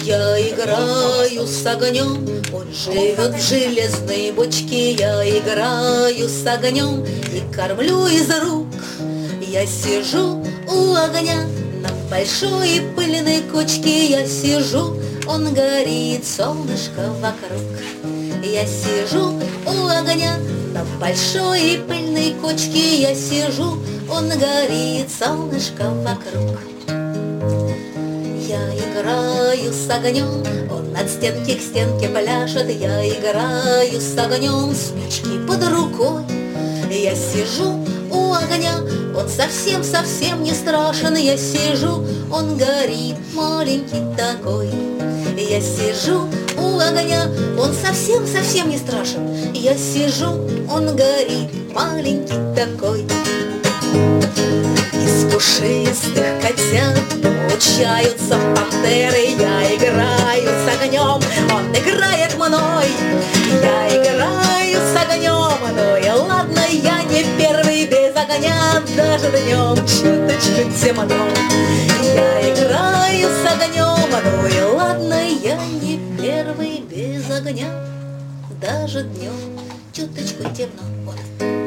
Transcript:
Я играю с огнем, он живет в железной бочке. Я играю с огнем и кормлю из рук. Я сижу у огня на большой пыльной кочке. Я сижу, он горит, солнышко вокруг. Я сижу у огня на большой пыльной кочке. Я сижу, он горит, солнышко вокруг. Я играю с огнем, он от стенки к стенке пляшет. Я играю с огнем, спички под рукой. Я сижу у огня, он совсем не страшен. Я сижу, он горит, маленький такой. Я сижу у огня, он совсем не страшен. Я сижу, он горит, маленький такой. Из пушистых котят получаются пантеры. Я играю с огнем, он играет мной. Я играю с огнем, ну и ладно, я не первый без огня. Даже днем чуточку темно. Я играю с огнем, ну и ладно, я не первый без огня. Даже днем чуточку темно. Вот.